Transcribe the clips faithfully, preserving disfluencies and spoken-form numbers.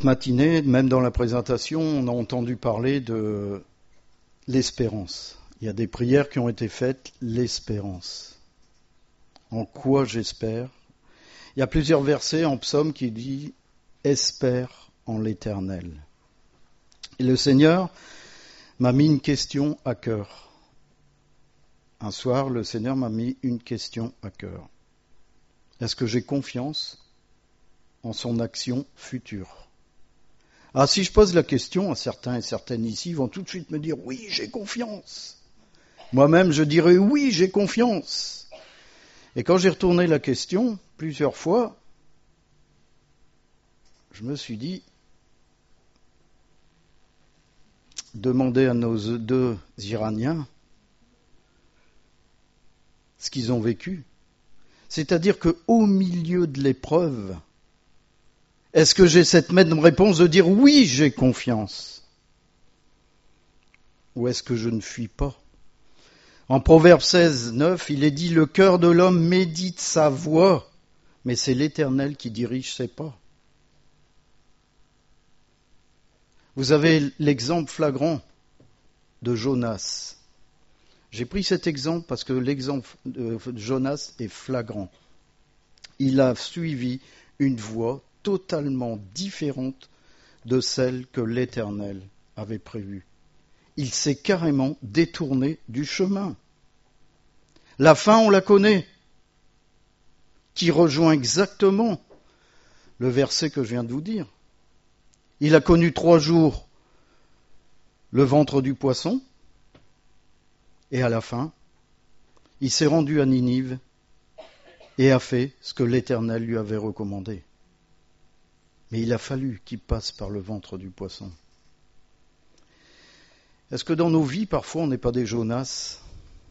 Cette matinée, même dans la présentation, on a entendu parler de l'espérance. Il y a des prières qui ont été faites, l'espérance. En quoi j'espère ? Il y a plusieurs versets en psaume qui disent « Espère en l'Éternel ». Et le Seigneur m'a mis une question à cœur. Un soir, le Seigneur m'a mis une question à cœur. Est-ce que j'ai confiance en son action future ? Ah, si je pose la question à certains et certaines ici, ils vont tout de suite me dire « Oui, j'ai confiance ». Moi-même, je dirais « Oui, j'ai confiance ». Et quand j'ai retourné la question plusieurs fois, je me suis dit « Demandez à nos deux Iraniens ce qu'ils ont vécu. C'est-à-dire qu'au milieu de l'épreuve, est-ce que j'ai cette même réponse de dire « Oui, j'ai confiance » ou est-ce que je ne fuis pas ? En Proverbe seize, neuf, il est dit « Le cœur de l'homme médite sa voie, mais c'est l'Éternel qui dirige ses pas. » Vous avez l'exemple flagrant de Jonas. J'ai pris cet exemple parce que l'exemple de Jonas est flagrant. Il a suivi une voie totalement différente de celle que l'Éternel avait prévue. Il s'est carrément détourné du chemin. La fin, on la connaît, qui rejoint exactement le verset que je viens de vous dire. Il a connu trois jours le ventre du poisson, et à la fin, il s'est rendu à Ninive et a fait ce que l'Éternel lui avait recommandé. Mais il a fallu qu'il passe par le ventre du poisson. Est-ce que dans nos vies, parfois, on n'est pas des Jonas ?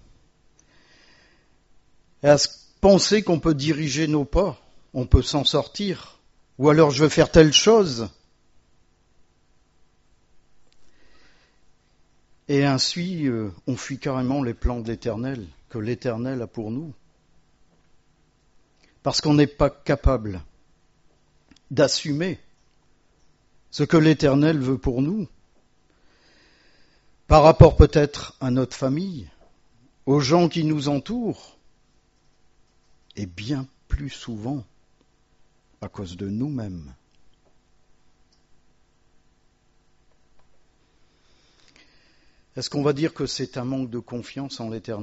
Est-ce penser qu'on peut diriger nos pas, on peut s'en sortir ? Ou alors je veux faire telle chose ? Et ainsi, euh, on fuit carrément les plans de l'Éternel, que l'Éternel a pour nous. Parce qu'on n'est pas capable d'assumer ce que l'Éternel veut pour nous, par rapport peut-être à notre famille, aux gens qui nous entourent, et bien plus souvent à cause de nous-mêmes. Est-ce qu'on va dire que c'est un manque de confiance en l'Éternel ?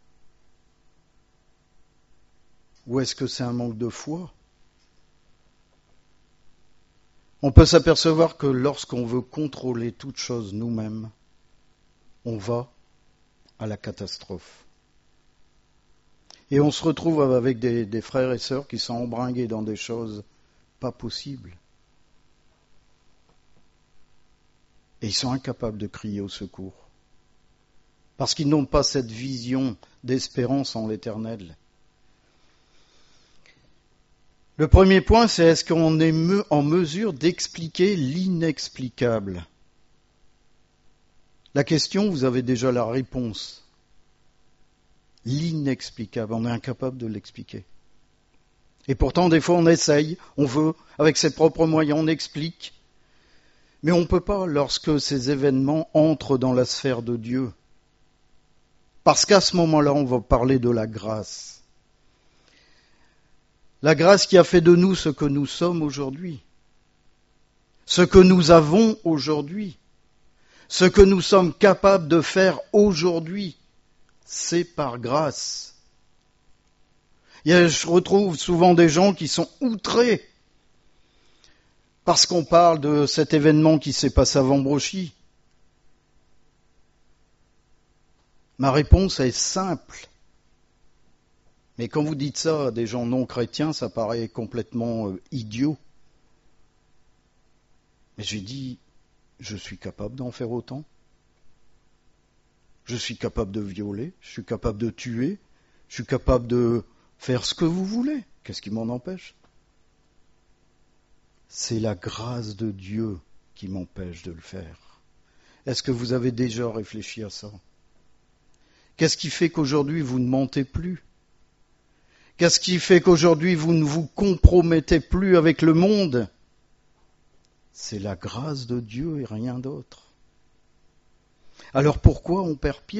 Ou est-ce que c'est un manque de foi ? On peut s'apercevoir que lorsqu'on veut contrôler toute chose nous-mêmes, on va à la catastrophe. Et on se retrouve avec des, des frères et sœurs qui sont embringués dans des choses pas possibles. Et ils sont incapables de crier au secours. Parce qu'ils n'ont pas cette vision d'espérance en l'Éternel. Le premier point, c'est est-ce qu'on est en mesure d'expliquer l'inexplicable ? La question, vous avez déjà la réponse. L'inexplicable, on est incapable de l'expliquer. Et pourtant, des fois, on essaye, on veut, avec ses propres moyens, on explique. Mais on ne peut pas lorsque ces événements entrent dans la sphère de Dieu. Parce qu'à ce moment-là, on va parler de la grâce. La grâce qui a fait de nous ce que nous sommes aujourd'hui. Ce que nous avons aujourd'hui. Ce que nous sommes capables de faire aujourd'hui. C'est par grâce. Il y a, je retrouve souvent des gens qui sont outrés parce qu'on parle de cet événement qui s'est passé à Vambrochy. Ma réponse est simple. Mais quand vous dites ça à des gens non chrétiens, ça paraît complètement euh, idiot. Mais j'ai dit, je suis capable d'en faire autant. Je suis capable de violer, je suis capable de tuer, je suis capable de faire ce que vous voulez. Qu'est-ce qui m'en empêche ? C'est la grâce de Dieu qui m'empêche de le faire. Est-ce que vous avez déjà réfléchi à ça ? Qu'est-ce qui fait qu'aujourd'hui vous ne mentez plus ? Qu'est-ce qui fait qu'aujourd'hui vous ne vous compromettez plus avec le monde ? C'est la grâce de Dieu et rien d'autre. Alors pourquoi on perd pied ?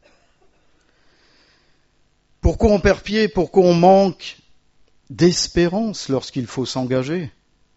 Pourquoi on perd pied ? Pourquoi on manque d'espérance lorsqu'il faut s'engager ?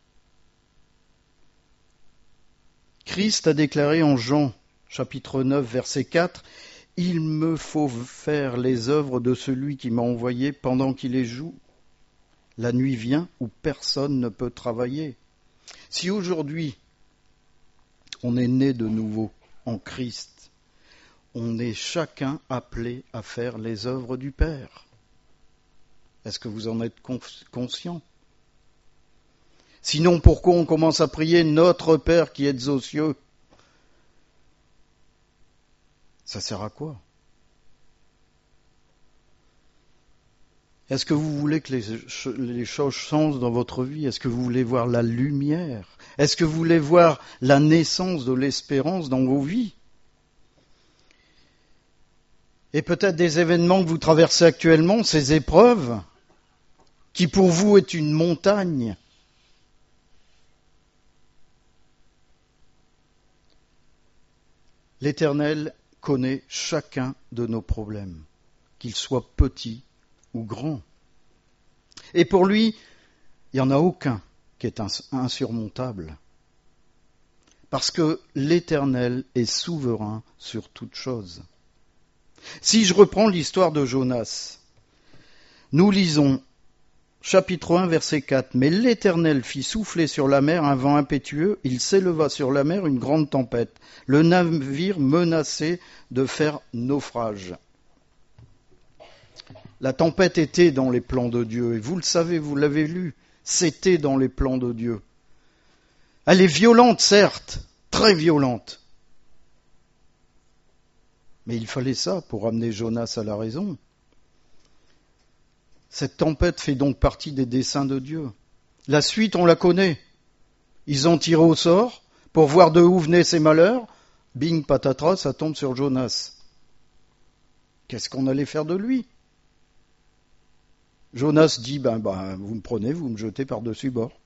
Christ a déclaré en Jean, chapitre neuf, verset quatre, « Il me faut faire les œuvres de celui qui m'a envoyé pendant qu'il est jour. La nuit vient où personne ne peut travailler. » Si aujourd'hui on est né de nouveau en Christ, on est chacun appelé à faire les œuvres du Père. Est-ce que vous en êtes conscient ? Sinon, pourquoi on commence à prier « Notre Père qui êtes aux cieux » ? Ça sert à quoi ? Est-ce que vous voulez que les, les choses changent dans votre vie ? Est-ce que vous voulez voir la lumière ? Est-ce que vous voulez voir la naissance de l'espérance dans vos vies ? Et peut-être des événements que vous traversez actuellement, ces épreuves, qui pour vous est une montagne. L'Éternel connaît chacun de nos problèmes, qu'ils soient petits ou grands. Et pour lui, il n'y en a aucun qui est insurmontable. Parce que l'Éternel est souverain sur toutes choses. Si je reprends l'histoire de Jonas, nous lisons chapitre un, verset quatre. « Mais l'Éternel fit souffler sur la mer un vent impétueux, il s'éleva sur la mer une grande tempête. Le navire menaçait de faire naufrage. » La tempête était dans les plans de Dieu, et vous le savez, vous l'avez lu, c'était dans les plans de Dieu. Elle est violente, certes, très violente. Mais il fallait ça pour amener Jonas à la raison. Cette tempête fait donc partie des desseins de Dieu. La suite, on la connaît. Ils ont tiré au sort pour voir de où venaient ces malheurs. Bing, patatras, ça tombe sur Jonas. Qu'est-ce qu'on allait faire de lui ? Jonas dit, ben, ben, vous me prenez, vous me jetez par-dessus bord.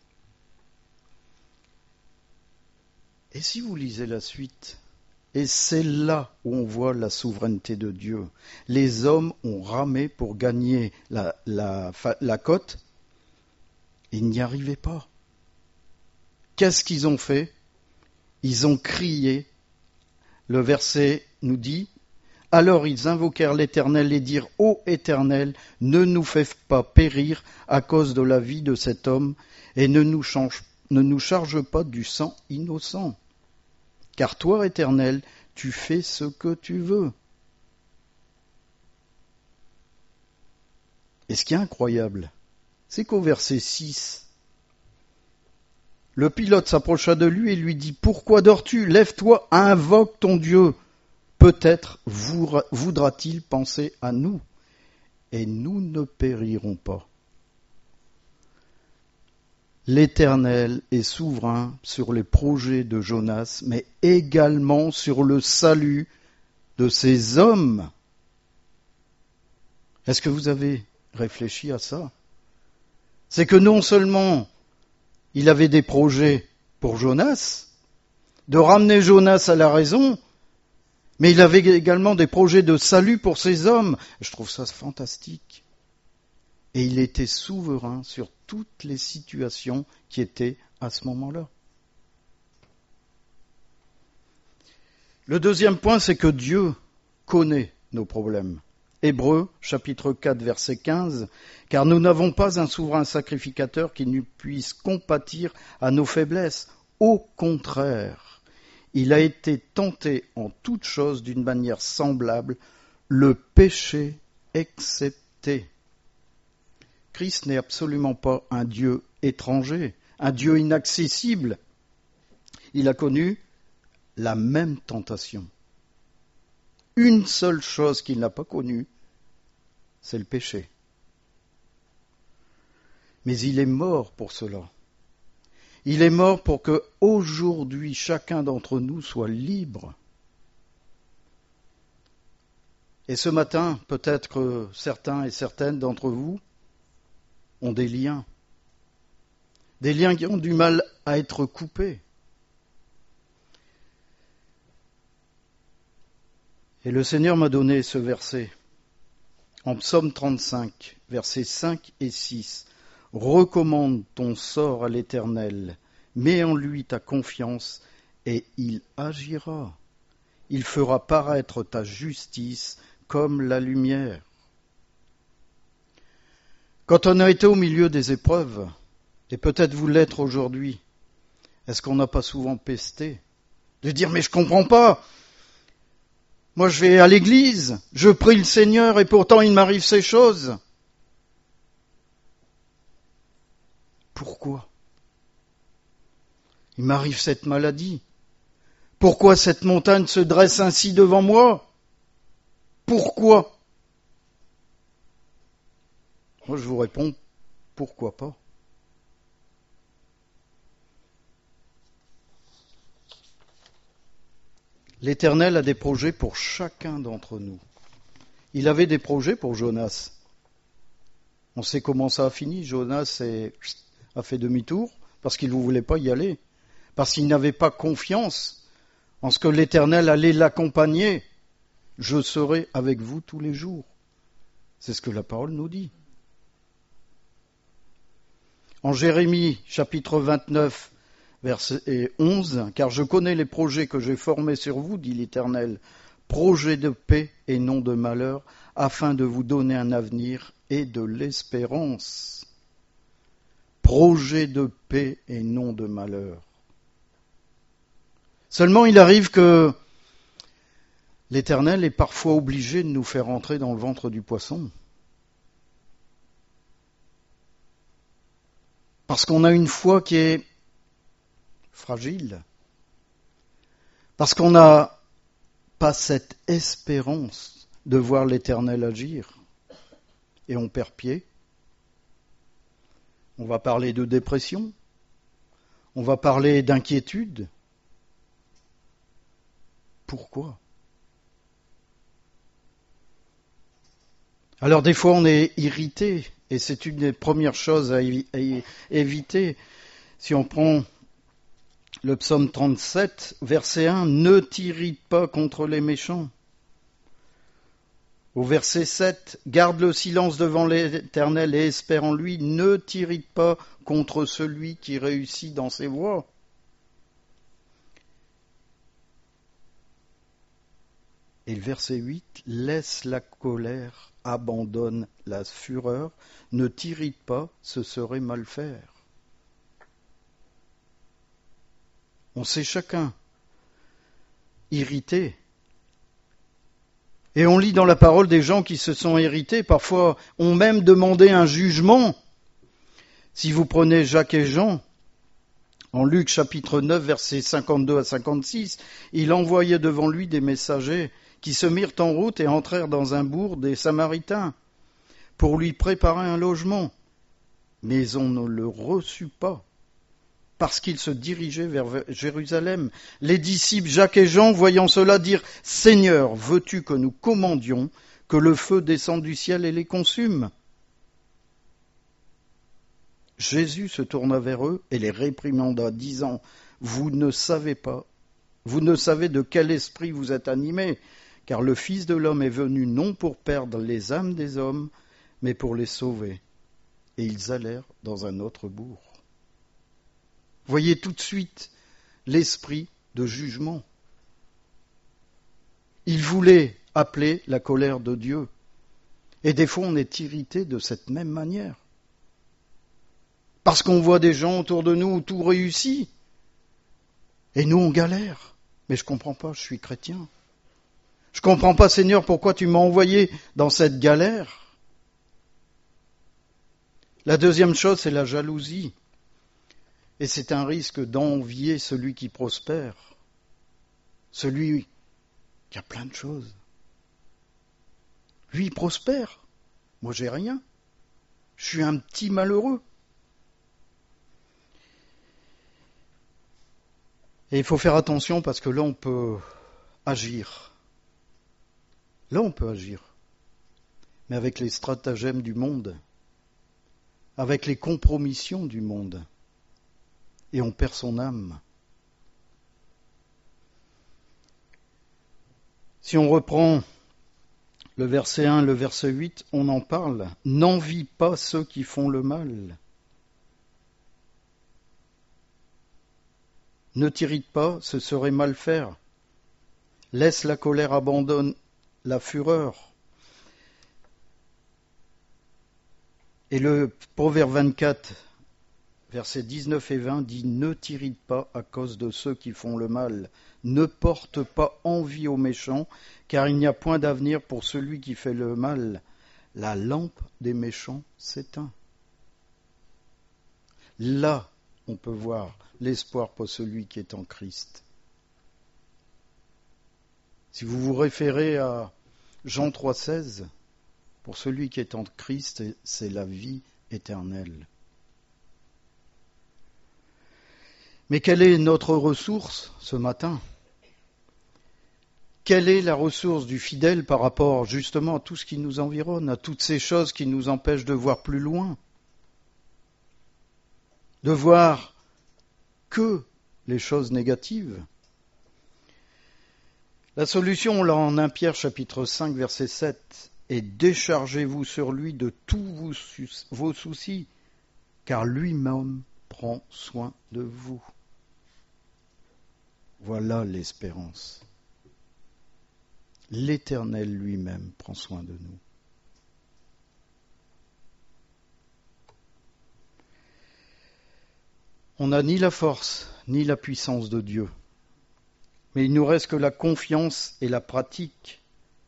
Et si vous lisez la suite ? Et c'est là où on voit la souveraineté de Dieu. Les hommes ont ramé pour gagner la, la, la côte. Ils n'y arrivaient pas. Qu'est-ce qu'ils ont fait ? Ils ont crié. Le verset nous dit, « Alors ils invoquèrent l'Éternel et dirent, « Ô Éternel, ne nous fais pas périr à cause de la vie de cet homme, et ne nous, change, ne nous charge pas du sang innocent. » Car toi, Éternel, tu fais ce que tu veux. Et ce qui est incroyable, c'est qu'au verset six, le pilote s'approcha de lui et lui dit, « Pourquoi dors-tu ? Lève-toi, invoque ton Dieu. Peut-être voudra-t-il penser à nous, et nous ne périrons pas. » L'Éternel est souverain sur les projets de Jonas, mais également sur le salut de ces hommes. Est-ce que vous avez réfléchi à ça ? C'est que non seulement il avait des projets pour Jonas, de ramener Jonas à la raison, mais il avait également des projets de salut pour ces hommes. Je trouve ça fantastique. Et il était souverain sur toutes les situations qui étaient à ce moment-là. Le deuxième point, c'est que Dieu connaît nos problèmes. Hébreux, chapitre quatre, verset quinze, « Car nous n'avons pas un souverain sacrificateur qui ne puisse compatir à nos faiblesses. Au contraire, il a été tenté en toutes choses d'une manière semblable, le péché excepté. » Christ n'est absolument pas un Dieu étranger, un Dieu inaccessible. Il a connu la même tentation. Une seule chose qu'il n'a pas connue, c'est le péché. Mais il est mort pour cela. Il est mort pour que, aujourd'hui, chacun d'entre nous soit libre. Et ce matin, peut-être que certains et certaines d'entre vous ont des liens. Des liens qui ont du mal à être coupés. Et le Seigneur m'a donné ce verset en Psaume trente-cinq, versets cinq et six. Recommande ton sort à l'Éternel, mets en lui ta confiance et il agira. Il fera paraître ta justice comme la lumière. Quand on a été au milieu des épreuves, et peut-être vous l'être aujourd'hui, est-ce qu'on n'a pas souvent pesté de dire mais je comprends pas. Moi je vais à l'église, je prie le Seigneur et pourtant il m'arrive ces choses. Pourquoi ? Il m'arrive cette maladie. Pourquoi cette montagne se dresse ainsi devant moi ? Pourquoi ? Moi je vous réponds, pourquoi pas ? L'Éternel a des projets pour chacun d'entre nous. Il avait des projets pour Jonas. On sait comment ça a fini. Jonas est, a fait demi-tour parce qu'il ne voulait pas y aller, parce qu'il n'avait pas confiance en ce que l'Éternel allait l'accompagner. Je serai avec vous tous les jours. C'est ce que la parole nous dit. En Jérémie, chapitre vingt-neuf, verset onze, « Car je connais les projets que j'ai formés sur vous, dit l'Éternel, projets de paix et non de malheur, afin de vous donner un avenir et de l'espérance. » Projets de paix et non de malheur. Seulement il arrive que l'Éternel est parfois obligé de nous faire entrer dans le ventre du poisson. Parce qu'on a une foi qui est fragile. Parce qu'on n'a pas cette espérance de voir l'Éternel agir. Et on perd pied. On va parler de dépression. On va parler d'inquiétude. Pourquoi ? Alors des fois on est irrité, et c'est une des premières choses à éviter. Si on prend le psaume trente-sept, verset un, « Ne t'irrite pas contre les méchants ». Au verset sept, « Garde le silence devant l'Éternel et espère en lui, ne t'irrite pas contre celui qui réussit dans ses voies ». Et le verset huit, « Laisse la colère, abandonne la fureur, ne t'irrite pas, ce serait mal faire. » On s'est chacun irrité. Et on lit dans la parole des gens qui se sont irrités, parfois ont même demandé un jugement. Si vous prenez Jacques et Jean, en Luc chapitre neuf, versets cinquante-deux à cinquante-six, il envoyait devant lui des messagers qui se mirent en route et entrèrent dans un bourg des Samaritains pour lui préparer un logement. Mais on ne le reçut pas, parce qu'il se dirigeait vers Jérusalem. Les disciples Jacques et Jean, voyant cela, dirent « Seigneur, veux-tu que nous commandions que le feu descende du ciel et les consume ?» Jésus se tourna vers eux et les réprimanda, disant « Vous ne savez pas, vous ne savez de quel esprit vous êtes animés, car le Fils de l'homme est venu non pour perdre les âmes des hommes, mais pour les sauver. » Et ils allèrent dans un autre bourg. Voyez tout de suite l'esprit de jugement. Il voulait appeler la colère de Dieu. Et des fois, on est irrité de cette même manière. Parce qu'on voit des gens autour de nous où tout réussit. Et nous, on galère. Mais je ne comprends pas, je suis chrétien. Je ne comprends pas, Seigneur, pourquoi tu m'as envoyé dans cette galère. La deuxième chose, c'est la jalousie. Et c'est un risque d'envier celui qui prospère, celui qui a plein de choses. Lui, il prospère. Moi, j'ai rien. Je suis un petit malheureux. Et il faut faire attention parce que là, on peut agir. Là, on peut agir. Mais avec les stratagèmes du monde, avec les compromissions du monde. Et on perd son âme. Si on reprend le verset un, le verset huit, on en parle. N'envie pas ceux qui font le mal. Ne t'irrite pas, ce serait mal faire. Laisse la colère, abandonne la fureur. Et le Proverbe vingt-quatre, versets dix-neuf et vingt, dit « Ne t'irrite pas à cause de ceux qui font le mal. Ne porte pas envie aux méchants, car il n'y a point d'avenir pour celui qui fait le mal. La lampe des méchants s'éteint. » Là, on peut voir l'espoir pour celui qui est en Christ. Si vous vous référez à Jean trois seize, pour celui qui est en Christ, c'est la vie éternelle. Mais quelle est notre ressource ce matin ? Quelle est la ressource du fidèle par rapport justement à tout ce qui nous environne, à toutes ces choses qui nous empêchent de voir plus loin, de voir que les choses négatives ? La solution, on l'a en un Pierre chapitre cinq, verset sept, est « Déchargez-vous sur lui de tous vos soucis, car lui-même prend soin de vous. » Voilà l'espérance. L'Éternel lui-même prend soin de nous. On n'a ni la force, ni la puissance de Dieu. Mais il nous reste que la confiance et la pratique.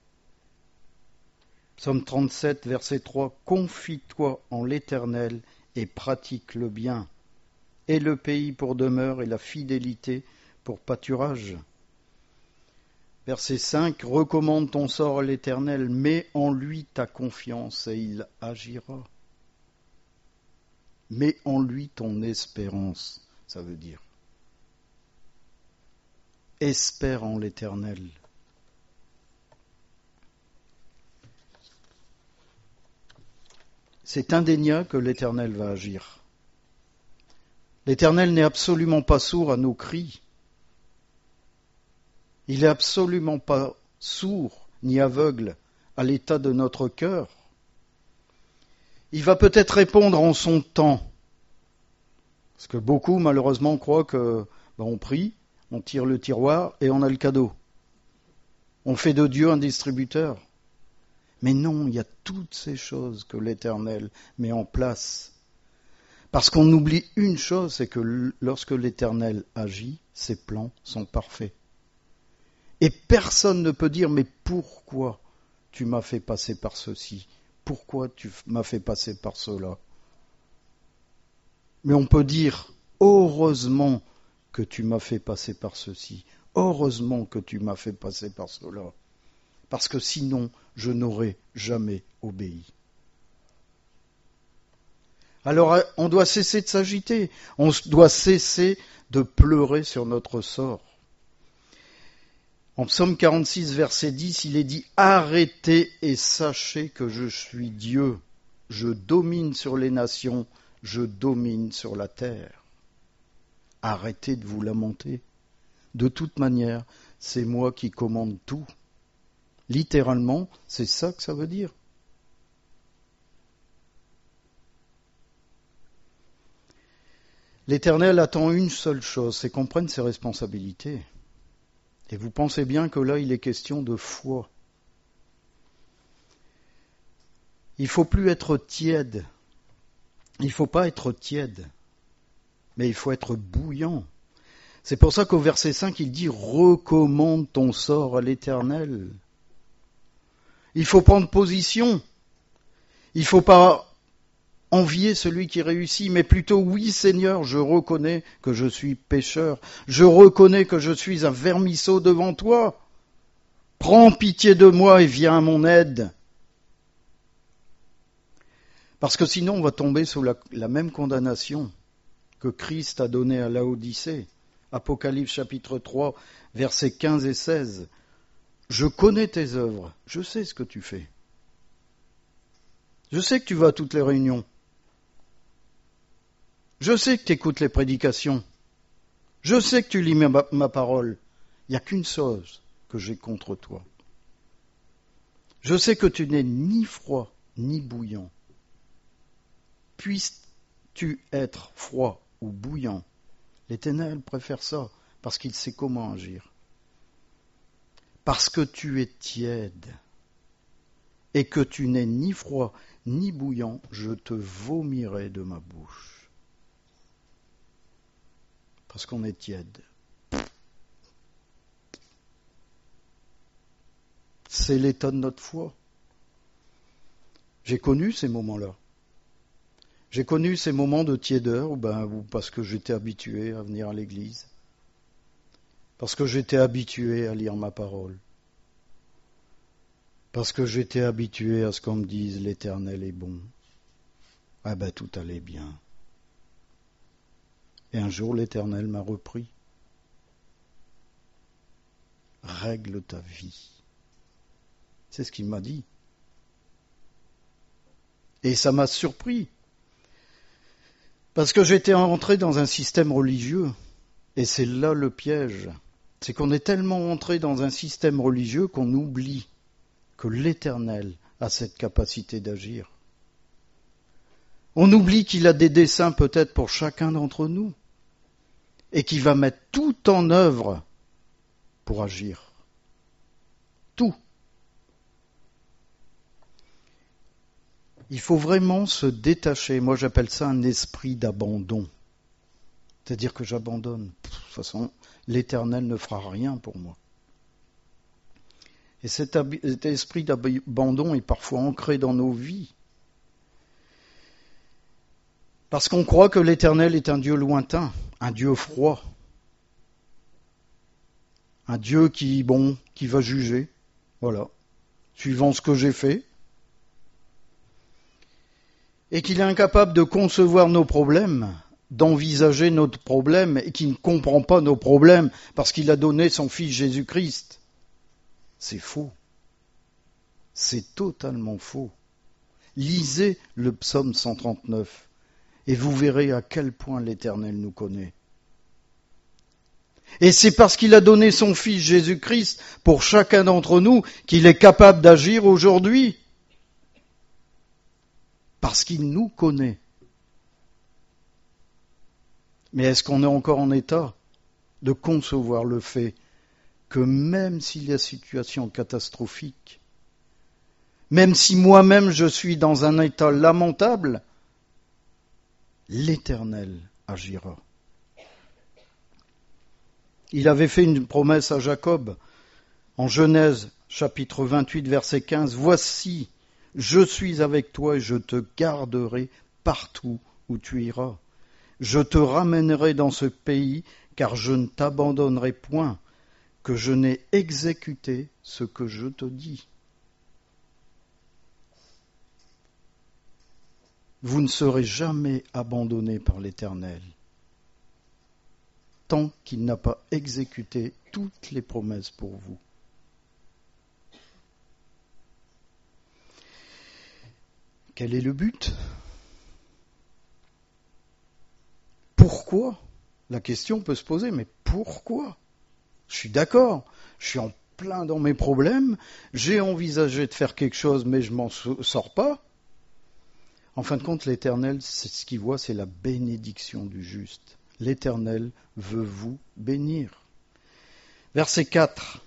Psaume trente-sept, verset trois. « Confie-toi en l'Éternel et pratique le bien. Et le pays pour demeure et la fidélité pour pâturage. » Verset cinq. « Recommande ton sort à l'Éternel, mets en lui ta confiance et il agira. » Mets en lui ton espérance, ça veut dire. Espère en l'Éternel. C'est indéniable que l'Éternel va agir. L'Éternel n'est absolument pas sourd à nos cris. Il n'est absolument pas sourd ni aveugle à l'état de notre cœur. Il va peut-être répondre en son temps. Parce que beaucoup, malheureusement, croient que ben, on prie, on tire le tiroir et on a le cadeau. On fait de Dieu un distributeur. Mais non, il y a toutes ces choses que l'Éternel met en place. Parce qu'on oublie une chose, c'est que lorsque l'Éternel agit, ses plans sont parfaits. Et personne ne peut dire, mais pourquoi tu m'as fait passer par ceci ? Pourquoi tu m'as fait passer par cela ? Mais on peut dire, heureusement que tu m'as fait passer par ceci. Heureusement que tu m'as fait passer par cela. Parce que sinon, je n'aurais jamais obéi. Alors, on doit cesser de s'agiter. On doit cesser de pleurer sur notre sort. En Psaume quarante-six, verset dix, il est dit « Arrêtez et sachez que je suis Dieu. Je domine sur les nations, je domine sur la terre. » Arrêtez de vous lamenter. De toute manière, c'est moi qui commande tout. Littéralement, c'est ça que ça veut dire. L'Éternel attend une seule chose, c'est qu'on prenne ses responsabilités. Et vous pensez bien que là, il est question de foi. Il ne faut plus être tiède. Il ne faut pas être tiède. Mais il faut être bouillant. C'est pour ça qu'au verset cinq, il dit « Recommande ton sort à l'Éternel ». Il faut prendre position. Il ne faut pas envier celui qui réussit, mais plutôt, oui Seigneur, je reconnais que je suis pécheur. Je reconnais que je suis un vermisseau devant toi. Prends pitié de moi et viens à mon aide. Parce que sinon, on va tomber sous la, la même condamnation que Christ a donnée à Laodicée. Apocalypse chapitre trois, versets quinze et seize. Je connais tes œuvres, je sais ce que tu fais. Je sais que tu vas à toutes les réunions. Je sais que tu écoutes les prédications. Je sais que tu lis ma, ma parole. Il n'y a qu'une chose que j'ai contre toi. Je sais que tu n'es ni froid ni bouillant. Puisses-tu être froid ou bouillant? L'Éternel préfère ça, parce qu'il sait comment agir. Parce que tu es tiède et que tu n'es ni froid ni bouillant, je te vomirai de ma bouche. Parce qu'on est tiède. C'est l'état de notre foi. J'ai connu ces moments-là. J'ai connu ces moments de tiédeur, ben, ou parce que j'étais habitué à venir à l'église, parce que j'étais habitué à lire ma parole, parce que j'étais habitué à ce qu'on me dise l'Éternel est bon. Ah ben tout allait bien. Et un jour l'Éternel m'a repris. Règle ta vie. C'est ce qu'il m'a dit. Et ça m'a surpris. Parce que j'étais entré dans un système religieux. Et c'est là le piège. C'est qu'on est tellement entré dans un système religieux qu'on oublie que l'Éternel a cette capacité d'agir. On oublie qu'il a des desseins peut-être pour chacun d'entre nous. Et qu'il va mettre tout en œuvre pour agir. Tout. Il faut vraiment se détacher. Moi, j'appelle ça un esprit d'abandon. C'est-à-dire que j'abandonne. De toute façon, l'Éternel ne fera rien pour moi. Et cet, ab- cet esprit d'abandon est parfois ancré dans nos vies. Parce qu'on croit que l'Éternel est un Dieu lointain, un Dieu froid. Un Dieu qui, bon, qui va juger. Voilà. Suivant ce que j'ai fait. Et qu'il est incapable de concevoir nos problèmes, d'envisager notre problème, et qu'il ne comprend pas nos problèmes parce qu'il a donné son Fils Jésus-Christ. C'est faux. C'est totalement faux. Lisez le psaume cent trente-neuf et vous verrez à quel point l'Éternel nous connaît. Et c'est parce qu'il a donné son Fils Jésus-Christ pour chacun d'entre nous qu'il est capable d'agir aujourd'hui. Parce qu'il nous connaît. Mais est-ce qu'on est encore en état de concevoir le fait que même s'il y a situation catastrophique, même si moi-même je suis dans un état lamentable, l'Éternel agira. Il avait fait une promesse à Jacob en Genèse chapitre vingt-huit verset quinze. Voici, je suis avec toi et je te garderai partout où tu iras. Je te ramènerai dans ce pays, car je ne t'abandonnerai point, que je n'ai exécuté ce que je te dis. Vous ne serez jamais abandonnés par l'Éternel, tant qu'il n'a pas exécuté toutes les promesses pour vous. Quel est le but ? Pourquoi ? La question peut se poser, mais pourquoi ? Je suis d'accord, je suis en plein dans mes problèmes, j'ai envisagé de faire quelque chose, mais je m'en sors pas. En fin de compte, l'Éternel, c'est ce qu'il voit, c'est la bénédiction du juste. L'Éternel veut vous bénir. Verset quatre.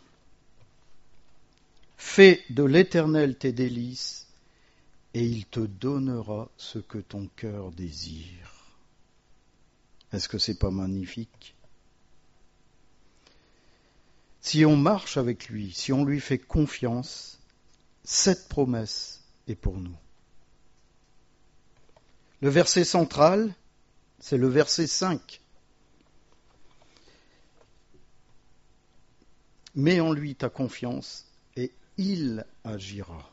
Fais de l'Éternel tes délices, et il te donnera ce que ton cœur désire. Est-ce que c'est pas magnifique ? Si on marche avec lui, si on lui fait confiance, cette promesse est pour nous. Le verset central, c'est le verset cinq. Mets en lui ta confiance et il agira.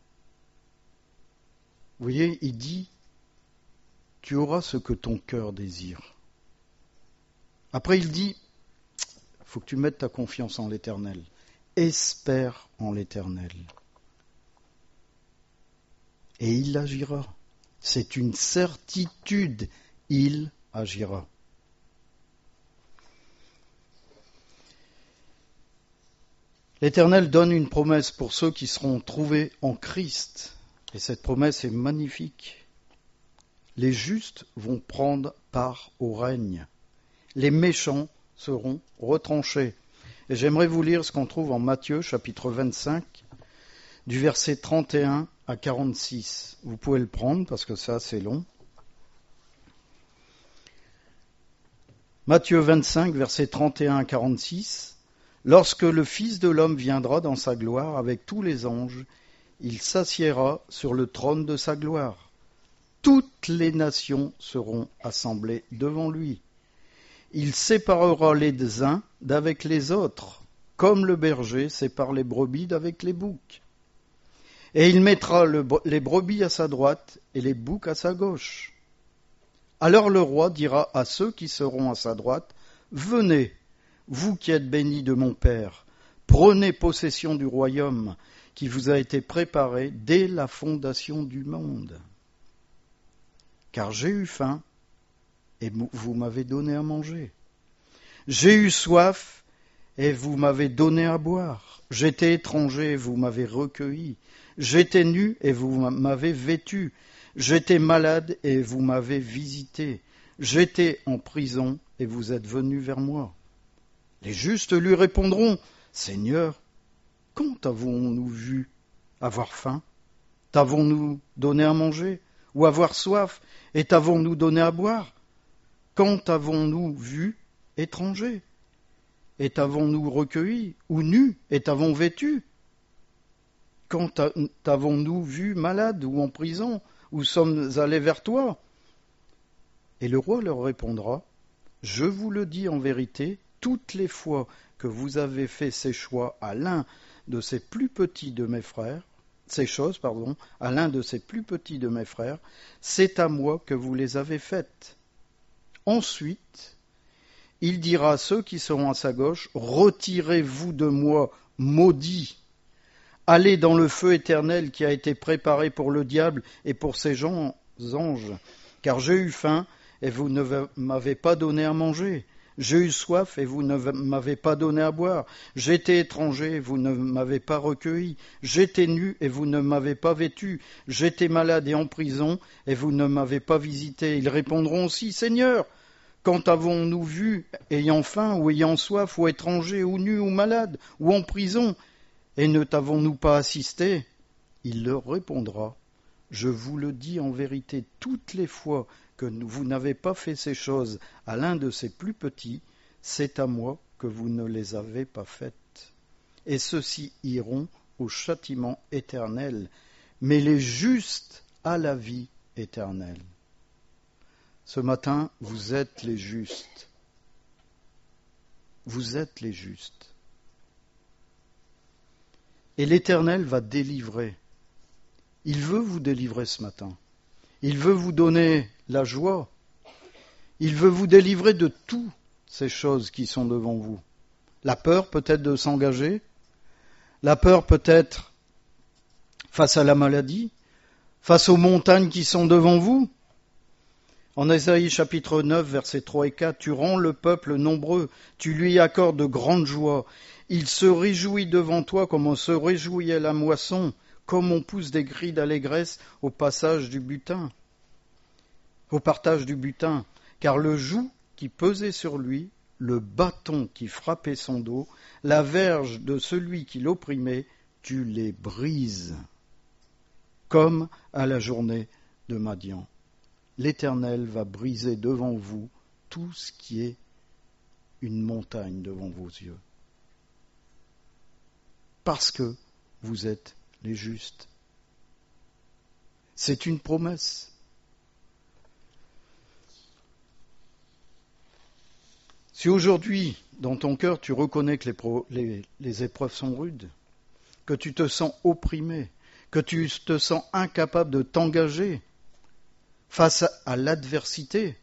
Vous voyez, il dit, tu auras ce que ton cœur désire. Après, il dit, il faut que tu mettes ta confiance en l'Éternel. Espère en l'Éternel. Et il agira. C'est une certitude, il agira. L'Éternel donne une promesse pour ceux qui seront trouvés en Christ. Et cette promesse est magnifique. Les justes vont prendre part au règne. Les méchants seront retranchés. Et j'aimerais vous lire ce qu'on trouve en Matthieu, chapitre vingt-cinq, du verset trente et un à quarante-six. Vous pouvez le prendre parce que ça, c'est long. Matthieu vingt-cinq, versets trente et un à quarante-six. Lorsque le Fils de l'homme viendra dans sa gloire avec tous les anges, il s'assiera sur le trône de sa gloire. Toutes les nations seront assemblées devant lui. Il séparera les uns d'avec les autres, comme le berger sépare les brebis d'avec les boucs. Et il mettra le, les brebis à sa droite et les boucs à sa gauche. Alors le roi dira à ceux qui seront à sa droite, « Venez, vous qui êtes bénis de mon Père, prenez possession du royaume qui vous a été préparé dès la fondation du monde. Car j'ai eu faim, et vous m'avez donné à manger. J'ai eu soif, et vous m'avez donné à boire. J'étais étranger, et vous m'avez recueilli. J'étais nu, et vous m'avez vêtu. J'étais malade, et vous m'avez visité. J'étais en prison, et vous êtes venus vers moi. » Les justes lui répondront, « Seigneur, quand t'avons-nous vu avoir faim? T'avons-nous donné à manger? Ou avoir soif, et t'avons-nous donné à boire? Quand t'avons-nous vu étranger? Et t'avons-nous recueilli? Ou nus, et t'avons vêtu? Quand t'avons-nous vu malade ou en prison, ou sommes allés vers toi? » Et le roi leur répondra, « Je vous le dis en vérité, toutes les fois que vous avez fait ces choix à l'un de ces plus petits de mes frères, ces choses, pardon, à l'un de ces plus petits de mes frères, c'est à moi que vous les avez faites. » Ensuite, il dira à ceux qui seront à sa gauche, « Retirez-vous de moi, maudits, allez dans le feu éternel qui a été préparé pour le diable et pour ses gens, anges, car j'ai eu faim et vous ne m'avez pas donné à manger. J'ai eu soif et vous ne m'avez pas donné à boire. J'étais étranger et vous ne m'avez pas recueilli. J'étais nu et vous ne m'avez pas vêtu. J'étais malade et en prison et vous ne m'avez pas visité. » Ils répondront aussi, « Seigneur, quand avons-nous vu ayant faim ou ayant soif ou étranger ou nu ou malade ou en prison et ne t'avons-nous pas assisté ?» Il leur répondra, « Je vous le dis en vérité, toutes les fois que vous n'avez pas fait ces choses à l'un de ces plus petits, c'est à moi que vous ne les avez pas faites. Et ceux-ci iront au châtiment éternel, mais les justes à la vie éternelle. » Ce matin, vous êtes les justes. Vous êtes les justes. Et l'Éternel va délivrer. Il veut vous délivrer ce matin. Il veut vous donner la joie. Il veut vous délivrer de toutes ces choses qui sont devant vous. La peur peut-être de s'engager. La peur peut-être face à la maladie. Face aux montagnes qui sont devant vous. En Ésaïe chapitre neuf, versets trois et quatre, « Tu rends le peuple nombreux, tu lui accordes de grandes joies. Il se réjouit devant toi comme on se réjouit à la moisson, comme on pousse des cris d'allégresse au passage du butin, au partage du butin, car le joug qui pesait sur lui, le bâton qui frappait son dos, la verge de celui qui l'opprimait, tu les brises, comme à la journée de Madian. L'Éternel va briser devant vous tout ce qui est une montagne devant vos yeux. Parce que vous êtes les justes. C'est une promesse. Si aujourd'hui, dans ton cœur, tu reconnais que les, pro, les, les épreuves sont rudes, que tu te sens opprimé, que tu te sens incapable de t'engager face à l'adversité,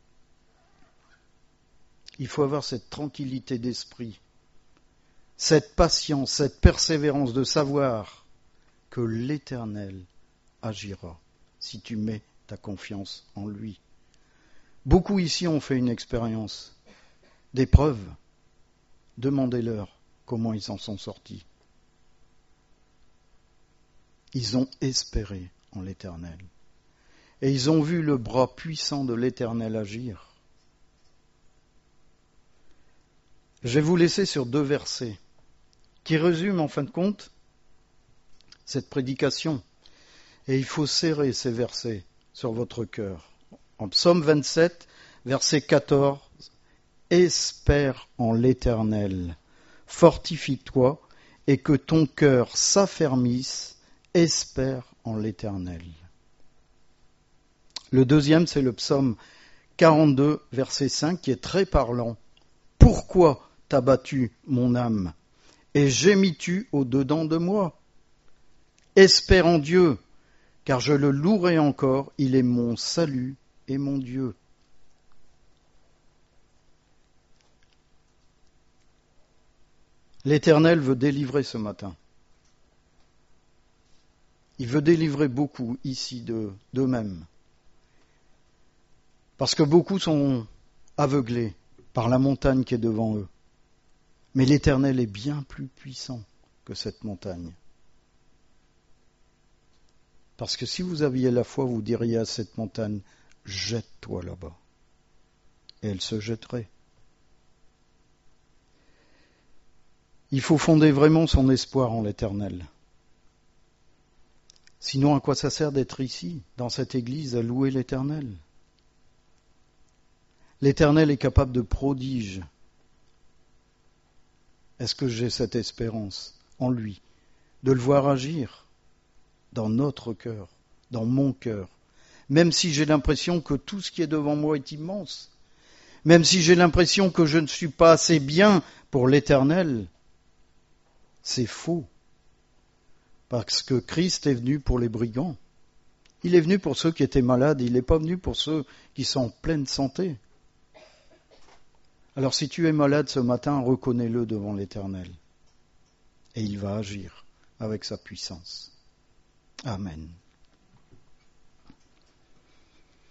il faut avoir cette tranquillité d'esprit, cette patience, cette persévérance de savoir que l'Éternel agira si tu mets ta confiance en lui. Beaucoup ici ont fait une expérience d'épreuve. Demandez-leur comment ils en sont sortis. Ils ont espéré en l'Éternel. Et ils ont vu le bras puissant de l'Éternel agir. Je vais vous laisser sur deux versets qui résument en fin de compte cette prédication. Et il faut serrer ces versets sur votre cœur. En Psaume vingt-sept, verset quatorze, « Espère en l'Éternel, fortifie-toi, et que ton cœur s'affermisse, espère en l'Éternel. » Le deuxième, c'est le Psaume quarante-deux, verset cinq, qui est très parlant. « Pourquoi t'as battu mon âme, et gémis-tu au-dedans de moi ? Espère en Dieu, car je le louerai encore, il est mon salut et mon Dieu. » L'Éternel veut délivrer ce matin. Il veut délivrer beaucoup ici de, d'eux-mêmes. Parce que beaucoup sont aveuglés par la montagne qui est devant eux. Mais l'Éternel est bien plus puissant que cette montagne. Parce que si vous aviez la foi, vous diriez à cette montagne, « Jette-toi là-bas. » Et elle se jetterait. Il faut fonder vraiment son espoir en l'Éternel. Sinon, à quoi ça sert d'être ici, dans cette église, à louer l'Éternel ? L'Éternel est capable de prodiges. Est-ce que j'ai cette espérance en lui, de le voir agir dans notre cœur, dans mon cœur, même si j'ai l'impression que tout ce qui est devant moi est immense, même si j'ai l'impression que je ne suis pas assez bien pour l'Éternel, c'est faux. Parce que Christ est venu pour les brigands. Il est venu pour ceux qui étaient malades, il n'est pas venu pour ceux qui sont en pleine santé. Alors si tu es malade ce matin, reconnais-le devant l'Éternel. Et il va agir avec sa puissance. Amen.